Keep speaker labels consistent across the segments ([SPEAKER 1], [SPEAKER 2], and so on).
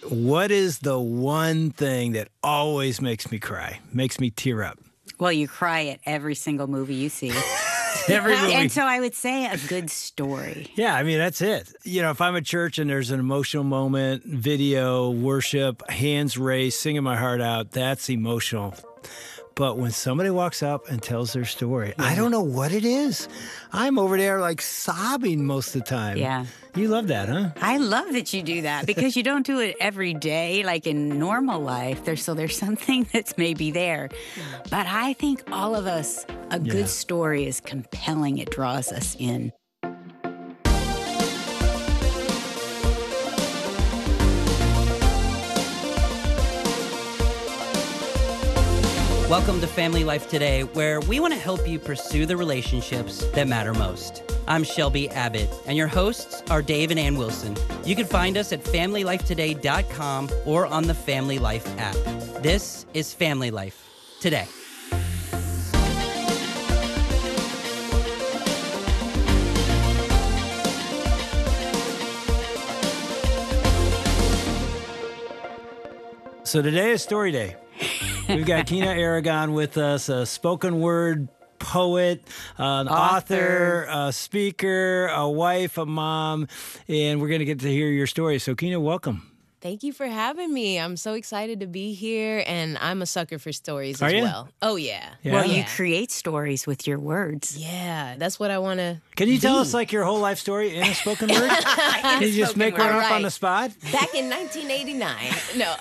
[SPEAKER 1] What is the one thing that always makes me cry, makes me tear up?
[SPEAKER 2] Well, you cry at every single movie you see.
[SPEAKER 1] Every movie.
[SPEAKER 2] And so I would say a good story.
[SPEAKER 1] Yeah, I mean, that's it. You know, if I'm at church and there's an emotional moment, video, worship, hands raised, singing my heart out, that's emotional. But when somebody walks up and tells their story, I don't know what it is. I'm over there like sobbing most of the time.
[SPEAKER 2] Yeah.
[SPEAKER 1] You love that, huh?
[SPEAKER 2] I love that you do that because you don't do it every day like in normal life. There's something that's maybe there. But I think all of us, a good story is compelling. It draws us in.
[SPEAKER 3] Welcome to Family Life Today, where we want to help you pursue the relationships that matter most. I'm Shelby Abbott, and your hosts are Dave and Ann Wilson. You can find us at FamilyLifeToday.com or on the Family Life app. This is Family Life Today.
[SPEAKER 1] So today is story day. We've got Kina Aragon with us, a spoken word poet, an author, a speaker, a wife, a mom, and we're going to get to hear your story. So Kina, welcome.
[SPEAKER 4] Thank you for having me. I'm so excited to be here, and I'm a sucker for stories as
[SPEAKER 1] you?
[SPEAKER 4] well. Oh, yeah.
[SPEAKER 2] Well, you create stories with your words.
[SPEAKER 4] Yeah, that's what I want to
[SPEAKER 1] Can you tell us like your whole life story in a spoken word? Can you just make one up on the spot?
[SPEAKER 4] Back in 1989. No.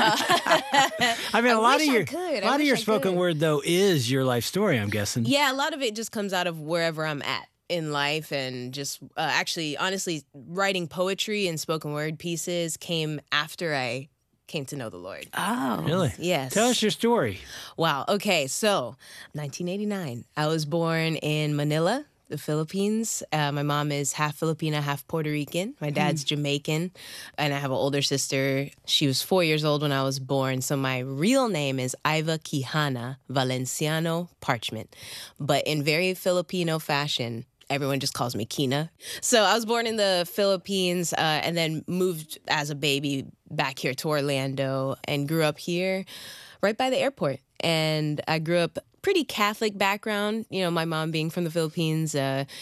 [SPEAKER 1] I mean, a lot of your spoken word, though, is your life story, I'm guessing.
[SPEAKER 4] Yeah, a lot of it just comes out of wherever I'm at in life, and just honestly, writing poetry and spoken word pieces came after I came to know the Lord.
[SPEAKER 2] Oh.
[SPEAKER 1] Really?
[SPEAKER 4] Yes.
[SPEAKER 1] Tell us your story.
[SPEAKER 4] Wow. Okay, so 1989. I was born in Manila, the Philippines. My mom is half Filipina, half Puerto Rican. My dad's Jamaican, and I have an older sister. She was 4 years old when I was born, so my real name is Iva Quijana Valenciano Parchment. But in very Filipino fashion, everyone just calls me Kina. So I was born in the Philippines and then moved as a baby back here to Orlando and grew up here right by the airport. And I grew up pretty Catholic background, you know, my mom being from the Philippines,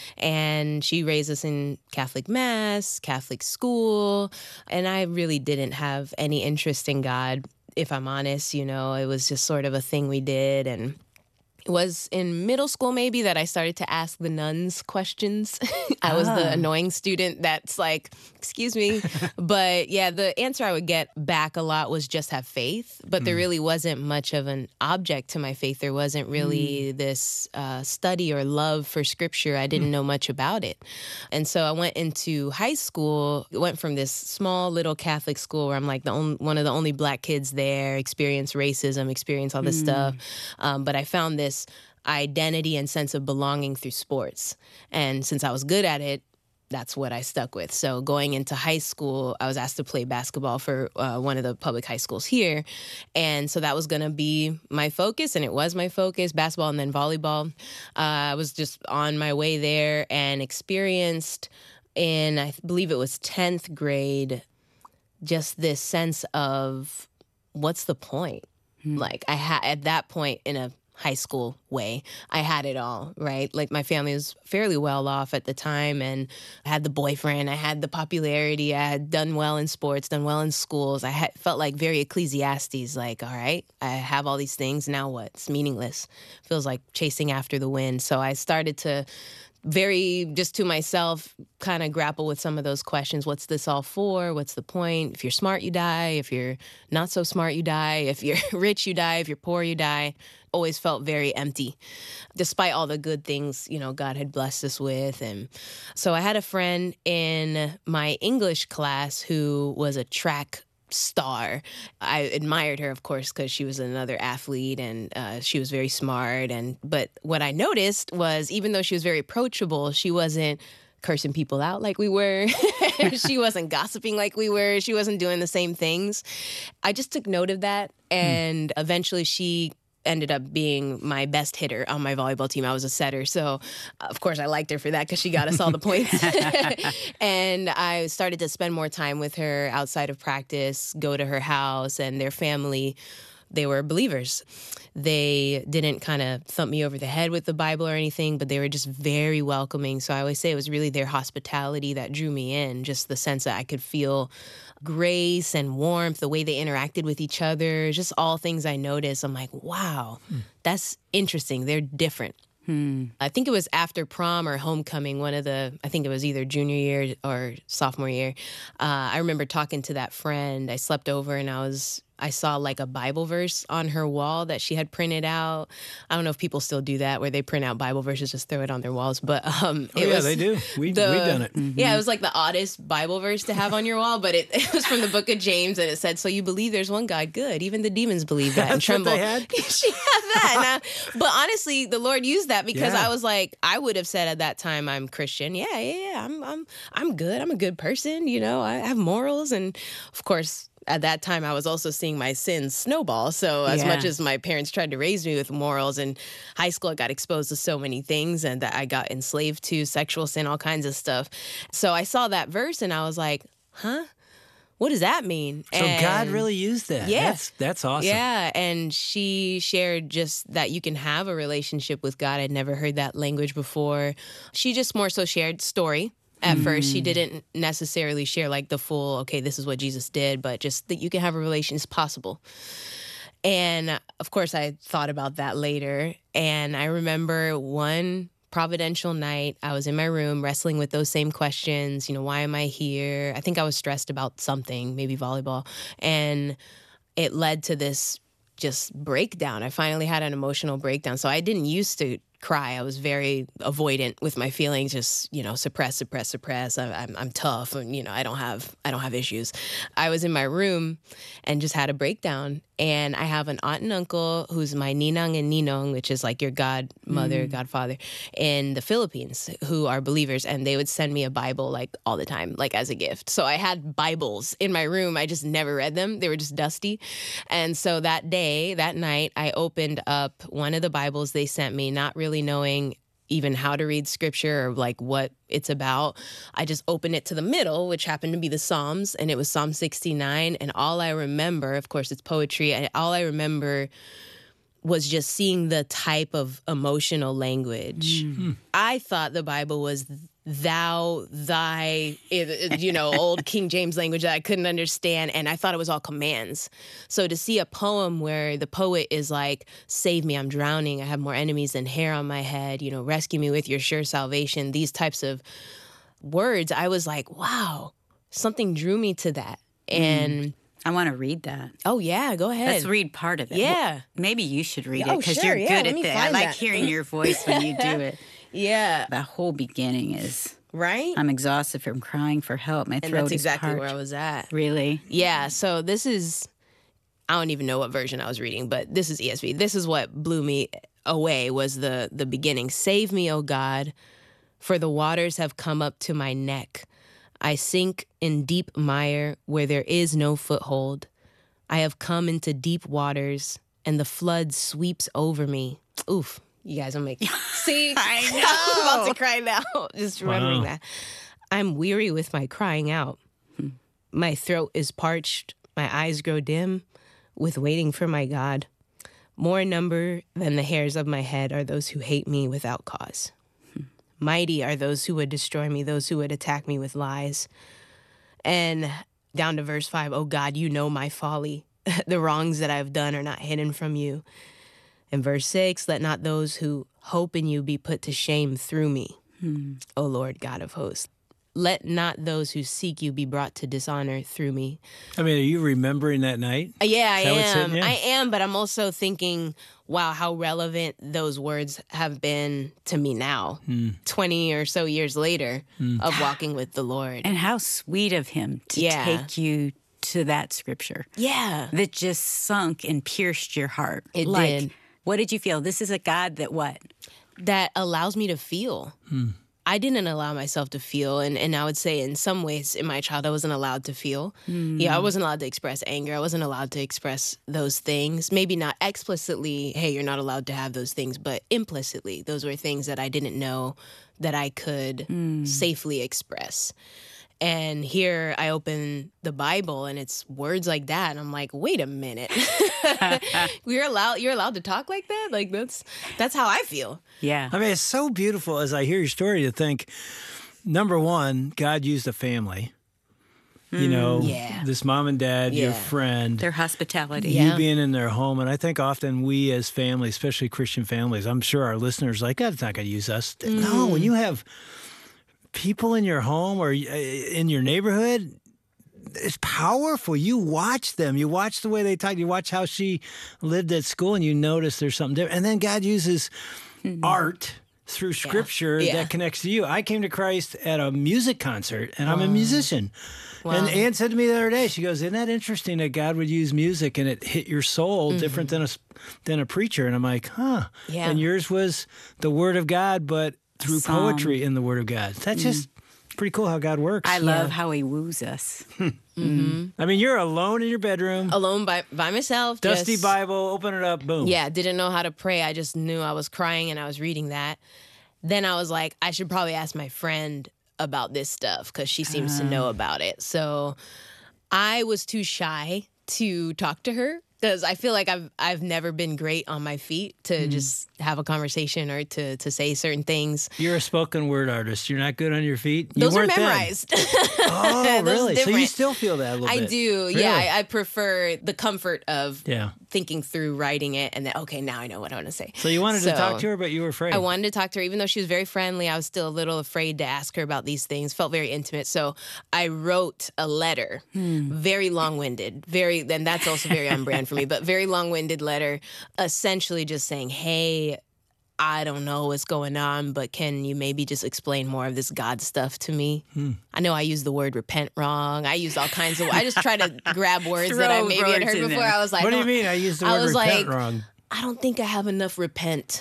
[SPEAKER 4] and she raised us in Catholic Mass, Catholic school, and I really didn't have any interest in God, if I'm honest. You know, it was just sort of a thing we did, and it was in middle school maybe that I started to ask the nuns questions. I was the annoying student that's like, excuse me. But yeah, the answer I would get back a lot was just have faith. But there really wasn't much of an object to my faith. There wasn't really this study or love for scripture. I didn't know much about it. And so I went into high school, went from this small little Catholic school where I'm like one of the only black kids there, experienced racism, experienced all this stuff. But I found this identity and sense of belonging through sports. And since I was good at it, that's what I stuck with. So going into high school, I was asked to play basketball for one of the public high schools here. And so that was going to be my focus, and it was my focus, basketball and then volleyball. I was just on my way there and experienced in, I believe it was 10th grade, just this sense of what's the point? Like I had at that point in a high school way, I had it all, right? Like my family was fairly well off at the time, and I had the boyfriend, I had the popularity, I had done well in sports, done well in schools. I felt like very Ecclesiastes, like, all right, I have all these things, now what? It's meaningless. Feels like chasing after the wind. So I started to very just to myself kind of grapple with some of those questions. What's this all for? What's the point? If you're smart, you die. If you're not so smart, you die. If you're rich, you die. If you're poor, you die. Always felt very empty, despite all the good things, you know, God had blessed us with. And so I had a friend in my English class who was a track star. I admired her, of course, because she was another athlete and she was very smart. But what I noticed was, even though she was very approachable, she wasn't cursing people out like we were. She wasn't gossiping like we were. She wasn't doing the same things. I just took note of that, and eventually she ended up being my best hitter on my volleyball team. I was a setter. So, of course, I liked her for that because she got us all the points. And I started to spend more time with her outside of practice, go to her house, and their family, they were believers. They didn't kind of thump me over the head with the Bible or anything, but they were just very welcoming. So I always say it was really their hospitality that drew me in, just the sense that I could feel grace and warmth, the way they interacted with each other, just all things I noticed. I'm like, wow, that's interesting. They're different. I think it was after prom or homecoming, I think it was either junior year or sophomore year. I remember talking to that friend. I slept over and I saw like a Bible verse on her wall that she had printed out. I don't know if people still do that where they print out Bible verses, just throw it on their walls. But
[SPEAKER 1] they do. We've done it.
[SPEAKER 4] Yeah, it was like the oddest Bible verse to have on your wall, but it was from the book of James, and it said, "So you believe there's one God? Good. Even the demons believe that and tremble."
[SPEAKER 1] What they had?
[SPEAKER 4] She had that. But honestly, the Lord used that because I was like, I would have said at that time, I'm Christian. Yeah. I'm good. I'm a good person. You know, I have morals, and of course, at that time, I was also seeing my sins snowball. So as much as my parents tried to raise me with morals, in high school, I got exposed to so many things and that I got enslaved to, sexual sin, all kinds of stuff. So I saw that verse and I was like, huh? What does that mean?
[SPEAKER 1] So God really used that.
[SPEAKER 4] Yeah.
[SPEAKER 1] That's awesome.
[SPEAKER 4] Yeah, and she shared just that you can have a relationship with God. I'd never heard that language before. She just more so shared story. At first, she didn't necessarily share like the full, okay, this is what Jesus did, but just that you can have a relation is possible. And of course, I thought about that later. And I remember one providential night, I was in my room wrestling with those same questions. You know, why am I here? I think I was stressed about something, maybe volleyball. And it led to this just breakdown. I finally had an emotional breakdown. So I didn't used to cry. I was very avoidant with my feelings, just, you know, suppress. I'm tough and, you know, I don't have issues. I was in my room and just had a breakdown. And I have an aunt and uncle who's my ninang and ninong, which is like your godmother, godfather, in the Philippines, who are believers. And they would send me a Bible like all the time, like as a gift. So I had Bibles in my room. I just never read them. They were just dusty. And so that night, I opened up one of the Bibles they sent me, not really knowing even how to read scripture or like what it's about. I just opened it to the middle, which happened to be the Psalms, and it was Psalm 69. And all I remember, of course, it's poetry, and all I remember was just seeing the type of emotional language. I thought the Bible was thou, thy, you know, old King James language that I couldn't understand. And I thought it was all commands. So to see a poem where the poet is like, save me, I'm drowning. I have more enemies than hair on my head. You know, rescue me with your sure salvation. These types of words, I was like, wow, something drew me to that. And
[SPEAKER 2] I want to read that.
[SPEAKER 4] Oh, yeah, go ahead.
[SPEAKER 2] Let's read part of it.
[SPEAKER 4] Yeah.
[SPEAKER 2] Well, maybe you should read it because
[SPEAKER 4] sure,
[SPEAKER 2] you're
[SPEAKER 4] yeah,
[SPEAKER 2] good
[SPEAKER 4] let me
[SPEAKER 2] at that. I
[SPEAKER 4] find
[SPEAKER 2] like
[SPEAKER 4] that.
[SPEAKER 2] hearing your voice when you do it.
[SPEAKER 4] Yeah.
[SPEAKER 2] The whole beginning is,
[SPEAKER 4] Right?
[SPEAKER 2] I'm exhausted from crying for help. My
[SPEAKER 4] And
[SPEAKER 2] throat
[SPEAKER 4] that's exactly
[SPEAKER 2] is
[SPEAKER 4] where I
[SPEAKER 2] parched.
[SPEAKER 4] was at.
[SPEAKER 2] Really?
[SPEAKER 4] Yeah, so this is, I don't even know what version I was reading, but this is ESV. This is what blew me away was the beginning. Save me, O God, for the waters have come up to my neck. I sink in deep mire where there is no foothold. I have come into deep waters and the flood sweeps over me. Oof. You guys will make see.
[SPEAKER 2] I know.
[SPEAKER 4] I'm about to cry now. Just remembering
[SPEAKER 1] Wow.
[SPEAKER 4] that. I'm weary with my crying out. My throat is parched. My eyes grow dim with waiting for my God. More number than the hairs of my head are those who hate me without cause. Mighty are those who would destroy me, those who would attack me with lies. And down to verse 5, oh God, you know my folly. The wrongs that I've done are not hidden from you. And verse 6, let not those who hope in you be put to shame through me, O Lord God of hosts. Let not those who seek you be brought to dishonor through me.
[SPEAKER 1] I mean, are you remembering that night?
[SPEAKER 4] Yeah, I
[SPEAKER 1] Is that what's
[SPEAKER 4] am.
[SPEAKER 1] hitting you?
[SPEAKER 4] I am, but I'm also thinking, wow, how relevant those words have been to me now, 20 or so years later of walking with the Lord.
[SPEAKER 2] And how sweet of him to
[SPEAKER 4] Yeah.
[SPEAKER 2] take you to that scripture
[SPEAKER 4] Yeah.
[SPEAKER 2] that just sunk and pierced your heart.
[SPEAKER 4] It
[SPEAKER 2] like,
[SPEAKER 4] did.
[SPEAKER 2] What did you feel? This is a God that what?
[SPEAKER 4] That allows me to feel. I didn't allow myself to feel. And I would say in some ways in my childhood, I wasn't allowed to feel. Yeah, I wasn't allowed to express anger. I wasn't allowed to express those things. Maybe not explicitly, hey, you're not allowed to have those things, but implicitly, those were things that I didn't know that I could safely express. And here I open the Bible and it's words like that. And I'm like, wait a minute. You're allowed to talk like that? Like that's how I feel.
[SPEAKER 2] Yeah.
[SPEAKER 1] I mean, it's so beautiful as I hear your story to think, number one, God used a family. You know, this mom and dad, your friend.
[SPEAKER 2] Their hospitality.
[SPEAKER 1] You being in their home. And I think often we as families, especially Christian families, I'm sure our listeners are like, God's not going to use us. No, when you have people in your home or in your neighborhood, it's powerful. You watch them. You watch the way they talk. You watch how she lived at school and you notice there's something different. And then God uses art through scripture that connects to you. I came to Christ at a music concert and I'm a musician. Wow. And Ann said to me the other day, she goes, isn't that interesting that God would use music and it hit your soul different than a preacher? And I'm like, huh. Yeah. And yours was the word of God, but through poetry in the Word of God. That's just pretty cool how God works.
[SPEAKER 2] I love how he woos us.
[SPEAKER 1] I mean, you're alone in your bedroom.
[SPEAKER 4] Alone by myself.
[SPEAKER 1] Dusty Bible, open it up, boom.
[SPEAKER 4] Yeah, didn't know how to pray. I just knew I was crying and I was reading that. Then I was like, I should probably ask my friend about this stuff because she seems to know about it. So I was too shy to talk to her. Because I feel like I've never been great on my feet to just have a conversation or to say certain things.
[SPEAKER 1] You're a spoken word artist. You're not good on your feet?
[SPEAKER 4] Those are memorized.
[SPEAKER 1] Oh, really? So you still feel that a little bit?
[SPEAKER 4] I do. Really? Yeah, I prefer the comfort of thinking through writing it and then, okay, now I know what I want to say.
[SPEAKER 1] So you wanted to talk to her, but you were afraid.
[SPEAKER 4] I wanted to talk to her. Even though she was very friendly, I was still a little afraid to ask her about these things. Felt very intimate. So I wrote a letter, very long-winded, and that's also very on brand for me, but very long-winded letter, essentially just saying, hey, I don't know what's going on, but can you maybe just explain more of this God stuff to me? I know I used the word repent wrong. I used all kinds of, I just try to grab words that I maybe had heard before. I was like,
[SPEAKER 1] what do you mean I used the word repent wrong?
[SPEAKER 4] I don't think I have enough repent.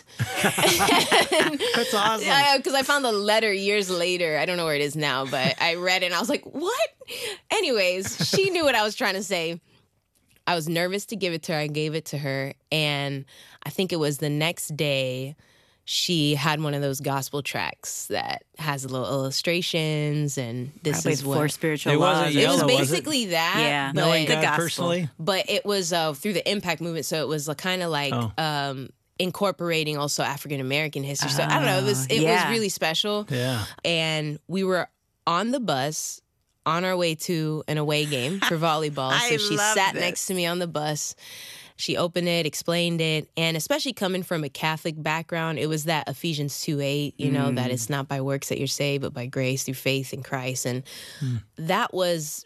[SPEAKER 1] That's awesome.
[SPEAKER 4] Because I found the letter years later. I don't know where it is now, but I read it and I was like, what? Anyways, she knew what I was trying to say. I was nervous to give it to her. I gave it to her. And I think it was the next day she had one of those gospel tracks that has little illustrations and this
[SPEAKER 2] probably
[SPEAKER 4] is what...
[SPEAKER 2] Four spiritual laws.
[SPEAKER 4] It was basically that.
[SPEAKER 2] Yeah,
[SPEAKER 1] knowing
[SPEAKER 2] the
[SPEAKER 1] God
[SPEAKER 2] gospel.
[SPEAKER 1] personally.
[SPEAKER 4] But it was through the Impact movement. So it was kind of like... incorporating also African American history. So I don't know, it was really special.
[SPEAKER 1] Yeah.
[SPEAKER 4] And we were on the bus on our way to an away game for volleyball. So she sat next to me on the bus. She opened it, explained it, and especially coming from a Catholic background, it was that Ephesians 2:8, you know, that it's not by works that you're saved, but by grace through faith in Christ. And that was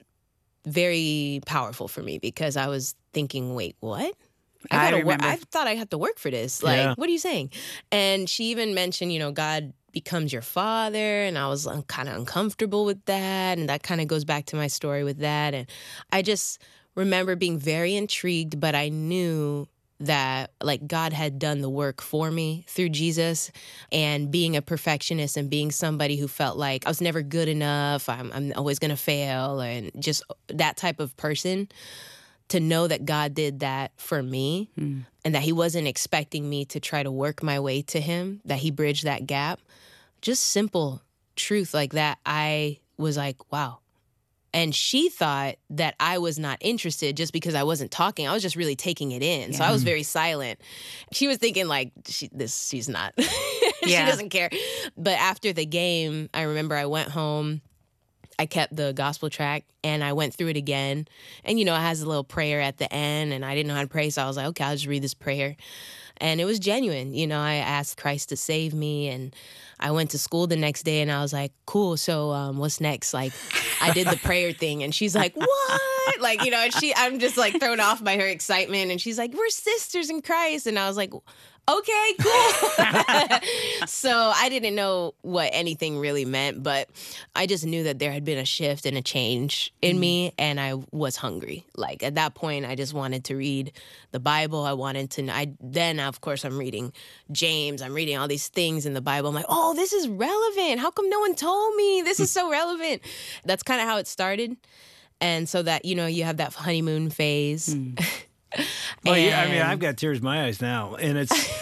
[SPEAKER 4] very powerful for me because I was thinking, wait, what? I thought I had to work for this. Like, what are you saying? And she even mentioned, you know, God becomes your father. And I was kind of uncomfortable with that. And that kind of goes back to my story with that. And I just remember being very intrigued, but I knew that like God had done the work for me through Jesus, and being a perfectionist and being somebody who felt like I was never good enough. I'm always going to fail, and just that type of person. To know that God did that for me and that he wasn't expecting me to try to work my way to him, that he bridged that gap. Just simple truth like that. I was like, wow. And she thought that I was not interested just because I wasn't talking. I was just really taking it in. Yeah. So I was very silent. She was thinking like, she's not. She doesn't care. But after the game, I remember I went home. I kept the gospel track and I went through it again. And, you know, it has a little prayer at the end and I didn't know how to pray. So I was like, okay, I'll just read this prayer. And it was genuine. You know, I asked Christ to save me, and I went to school the next day and I was like, cool. So what's next? Like, I did the prayer thing, and she's like, what? Like, you know, and I'm just like thrown off by her excitement. And she's like, we're sisters in Christ. And I was like, Okay, cool. So I didn't know what anything really meant, but I just knew that there had been a shift and a change in me, and I was hungry. Like at that point, I just wanted to read the Bible. I wanted to. Then, of course, I'm reading James. I'm reading all these things in the Bible. I'm like, oh, this is relevant. How come no one told me? This is so relevant. That's kind of how it started, and so that you have that honeymoon phase.
[SPEAKER 1] Well, yeah, I mean, I've got tears in my eyes now, and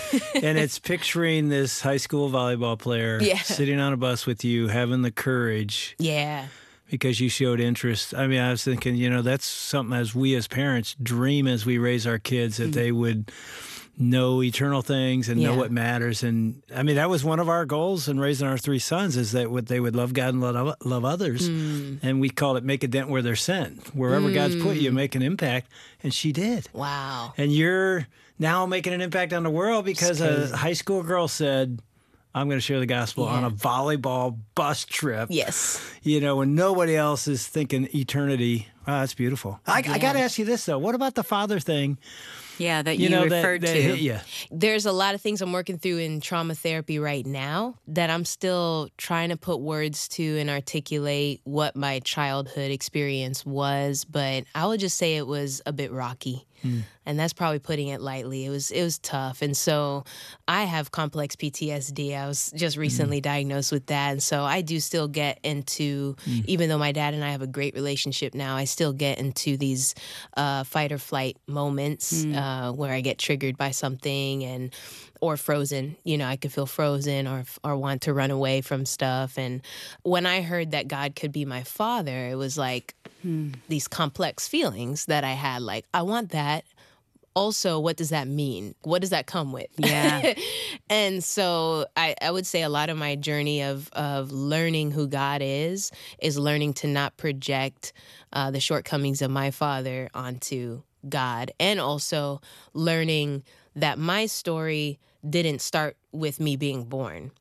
[SPEAKER 1] it's picturing this high school volleyball player sitting on a bus with you, having the courage, because you showed interest. I mean, I was thinking, that's something as we as parents dream as we raise our kids that they would know eternal things and know what matters. And I mean, that was one of our goals in raising our 3 sons, is that they would love God and love others. And we called it make a dent where they're sent. Wherever God's put you, make an impact. And she did.
[SPEAKER 4] Wow.
[SPEAKER 1] And you're now making an impact on the world because a high school girl said, I'm going to share the gospel on a volleyball bus trip.
[SPEAKER 4] Yes.
[SPEAKER 1] When nobody else is thinking eternity. Wow, that's beautiful. I got to ask you this, though. What about the father thing?
[SPEAKER 2] Yeah, that you referred to.
[SPEAKER 1] Yeah.
[SPEAKER 4] There's a lot of things I'm working through in trauma therapy right now that I'm still trying to put words to and articulate what my childhood experience was. But I would just say it was a bit rocky. And that's probably putting it lightly. It was tough. And so I have complex PTSD. I was just recently diagnosed with that. And so I do still get into, even though my dad and I have a great relationship now, I still get into these fight or flight moments where I get triggered by something or frozen. I could feel frozen or want to run away from stuff. And when I heard that God could be my father, it was like these complex feelings that I had, like, I want that. Also, what does that mean? What does that come with?
[SPEAKER 2] Yeah.
[SPEAKER 4] And so I would say a lot of my journey of learning who God is learning to not project the shortcomings of my father onto God, and also learning that my story didn't start with me being born.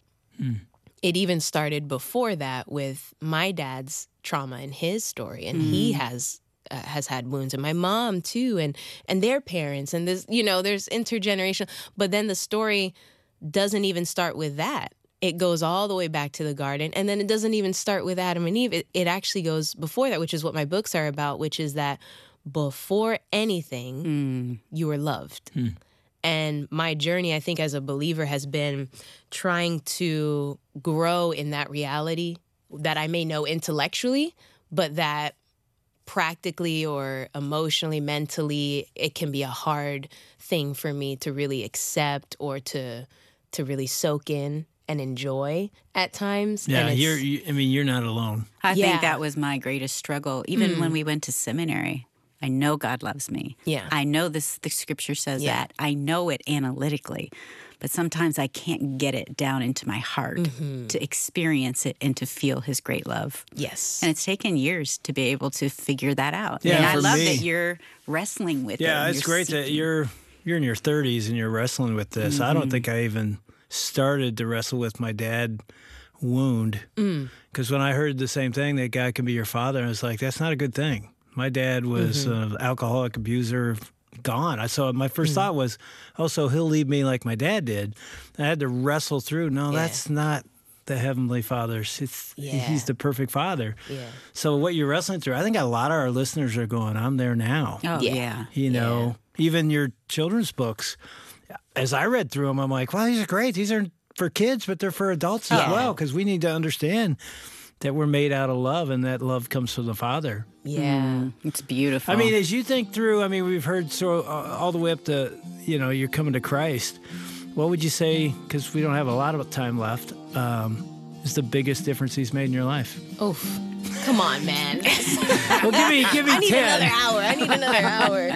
[SPEAKER 4] It even started before that with my dad's trauma and his story, and he has had wounds, and my mom too, and their parents, and this, there's intergenerational. But then the story doesn't even start with that. It goes all the way back to the garden, and then it doesn't even start with Adam and Eve. It actually goes before that, which is what my books are about, which is that before anything, you were loved. And my journey, I think, as a believer has been trying to grow in that reality that I may know intellectually, but that practically or emotionally, mentally, it can be a hard thing for me to really accept or to really soak in and enjoy at times.
[SPEAKER 1] Yeah, you're not alone.
[SPEAKER 2] I think that was my greatest struggle. Even when we went to seminary, I know God loves me.
[SPEAKER 4] Yeah.
[SPEAKER 2] I know the scripture says that. I know it analytically. But sometimes I can't get it down into my heart to experience it and to feel his great love.
[SPEAKER 4] Yes.
[SPEAKER 2] And it's taken years to be able to figure that out.
[SPEAKER 1] Yeah,
[SPEAKER 2] and I love
[SPEAKER 1] me,
[SPEAKER 2] that you're wrestling with it.
[SPEAKER 1] Yeah, it's great that you're in your 30s and you're wrestling with this. I don't think I even started to wrestle with my dad wound. Because when I heard the same thing, that God can be your father, I was like, that's not a good thing. My dad was an alcoholic abuser, gone. So my first thought was, so he'll leave me like my dad did. I had to wrestle through, that's not the Heavenly Father. He's the perfect Father. Yeah. So what you're wrestling through, I think a lot of our listeners are going, I'm there now.
[SPEAKER 2] Oh, yeah.
[SPEAKER 1] Even your children's books, as I read through them, I'm like, wow, these are great. These are for kids, but they're for adults as well, because we need to understand that we're made out of love, and that love comes from the Father.
[SPEAKER 4] Yeah.
[SPEAKER 2] It's beautiful.
[SPEAKER 1] I mean, as you think through, we've heard all the way up to, you're coming to Christ. What would you say, because we don't have a lot of time left, is the biggest difference he's made in your life?
[SPEAKER 4] Oof. Come on, man.
[SPEAKER 1] Well, give me 10.
[SPEAKER 4] I need another hour.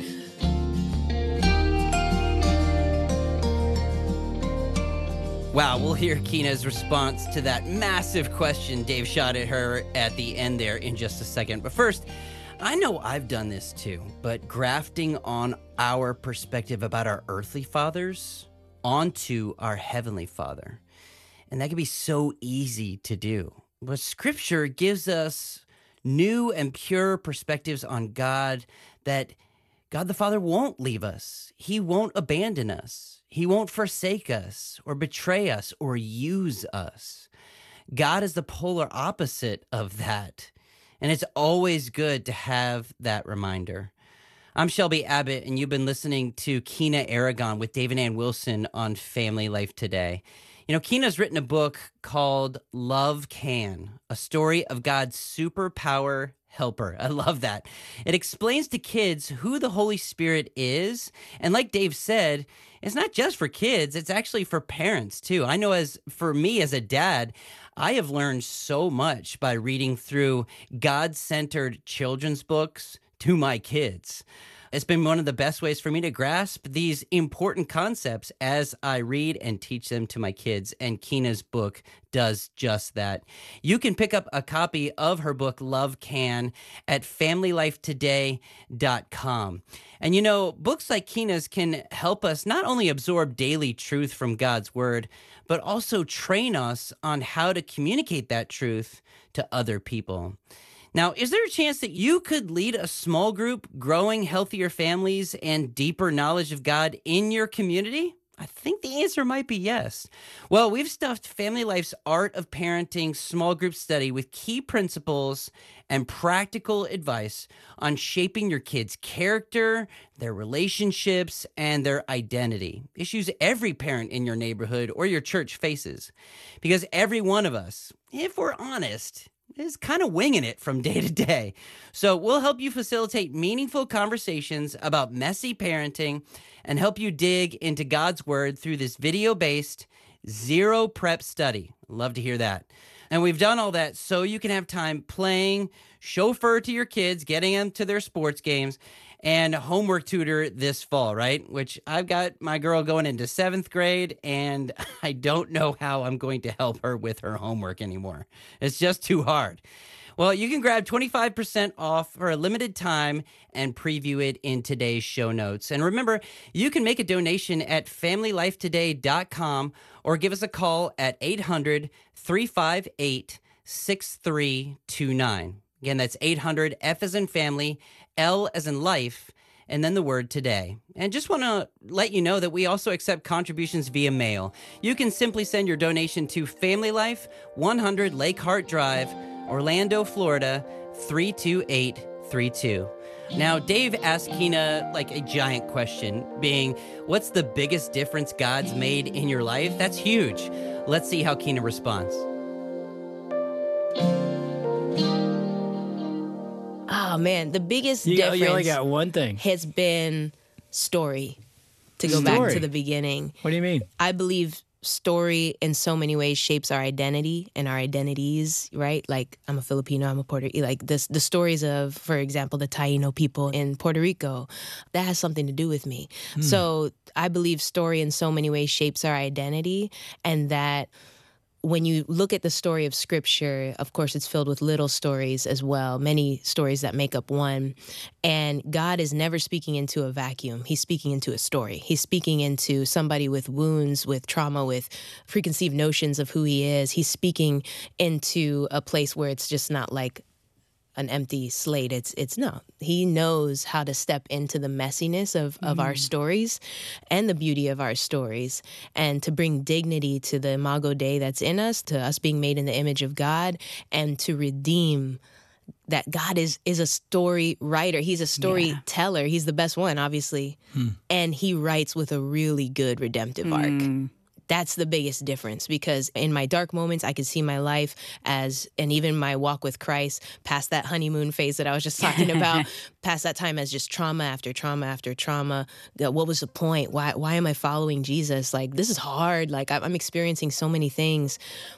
[SPEAKER 3] Wow, we'll hear Keena's response to that massive question Dave shot at her at the end there in just a second. But first, I know I've done this too, but grafting on our perspective about our earthly fathers onto our heavenly Father. And that can be so easy to do. But Scripture gives us new and pure perspectives on God, that God the Father won't leave us. He won't abandon us. He won't forsake us or betray us or use us. God is the polar opposite of that. And it's always good to have that reminder. I'm Shelby Abbott, and you've been listening to Kina Aragon with Dave and Ann Wilson on Family Life Today. You know, Kina's written a book called Love Can, a story of God's superpower helper. I love that. It explains to kids who the Holy Spirit is. And like Dave said, it's not just for kids, it's actually for parents too. I know for me as a dad, I have learned so much by reading through God-centered children's books to my kids. It's been one of the best ways for me to grasp these important concepts as I read and teach them to my kids, and Kina's book does just that. You can pick up a copy of her book, Love Can, at FamilyLifeToday.com. And you know, books like Kina's can help us not only absorb daily truth from God's Word, but also train us on how to communicate that truth to other people. Now, is there a chance that you could lead a small group growing healthier families and deeper knowledge of God in your community? I think the answer might be yes. Well, we've stuffed Family Life's Art of Parenting small group study with key principles and practical advice on shaping your kids' character, their relationships, and their identity. Issues every parent in your neighborhood or your church faces. Because every one of us, if we're honest, is kind of winging it from day to day. So we'll help you facilitate meaningful conversations about messy parenting and help you dig into God's Word through this video-based, zero prep study. Love to hear that. And we've done all that so you can have time playing, chauffeur to your kids, getting them to their sports games, and homework tutor this fall, right? Which I've got my girl going into 7th grade, and I don't know how I'm going to help her with her homework anymore. It's just too hard. Well, you can grab 25% off for a limited time and preview it in today's show notes. And remember, you can make a donation at FamilyLifeToday.com or give us a call at 800-358-6329. Again, that's 800, F as in family, L as in life, and then the word today. And just want to let you know that we also accept contributions via mail. You can simply send your donation to Family Life, 100 Lake Hart Drive, Orlando, Florida, 32832. Now, Dave asked Kina like a giant question, being, what's the biggest difference God's made in your life? That's huge. Let's see how Kina responds.
[SPEAKER 4] Oh, man, the biggest difference
[SPEAKER 1] You only got one thing.
[SPEAKER 4] has been story. To go back to the beginning.
[SPEAKER 1] What do you mean?
[SPEAKER 4] I believe story in so many ways shapes our identity and our identities, right? Like, I'm a Filipino, I'm a Puerto Rican. Like, the stories of, for example, the Taino people in Puerto Rico, that has something to do with me. So I believe story in so many ways shapes our identity, and that when you look at the story of Scripture, of course, it's filled with little stories as well, many stories that make up one. And God is never speaking into a vacuum. He's speaking into a story. He's speaking into somebody with wounds, with trauma, with preconceived notions of who he is. He's speaking into a place where it's just not like an empty slate. It's no. He knows how to step into the messiness of our stories and the beauty of our stories, and to bring dignity to the Imago Dei that's in us, to us being made in the image of God, and to redeem that. God is a story writer. He's a storyteller. He's the best one, obviously. And he writes with a really good redemptive arc. That's the biggest difference, because in my dark moments, I could see my life as, and even my walk with Christ, past that honeymoon phase that I was just talking about, past that time as just trauma after trauma after trauma. What was the point? Why am I following Jesus? Like, this is hard. Like, I'm experiencing so many things.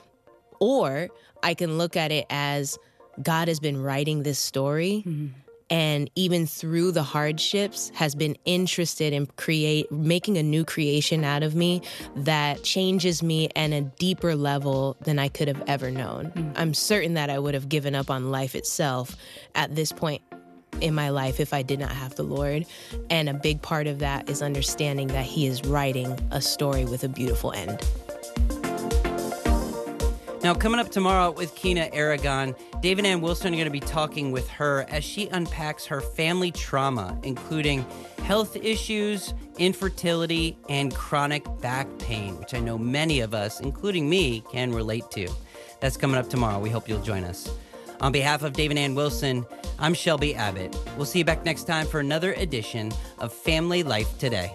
[SPEAKER 4] Or I can look at it as God has been writing this story. And even through the hardships, has been interested in making a new creation out of me that changes me at a deeper level than I could have ever known. I'm certain that I would have given up on life itself at this point in my life if I did not have the Lord. And a big part of that is understanding that he is writing a story with a beautiful end.
[SPEAKER 3] Now, coming up tomorrow with Kina Aragon, Dave and Ann Wilson are going to be talking with her as she unpacks her family trauma, including health issues, infertility, and chronic back pain, which I know many of us, including me, can relate to. That's coming up tomorrow. We hope you'll join us. On behalf of Dave and Ann Wilson, I'm Shelby Abbott. We'll see you back next time for another edition of Family Life Today.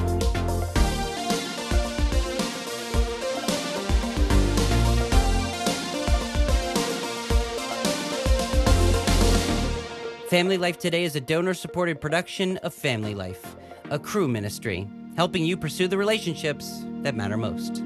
[SPEAKER 3] Family Life Today is a donor-supported production of Family Life, a Cru ministry, helping you pursue the relationships that matter most.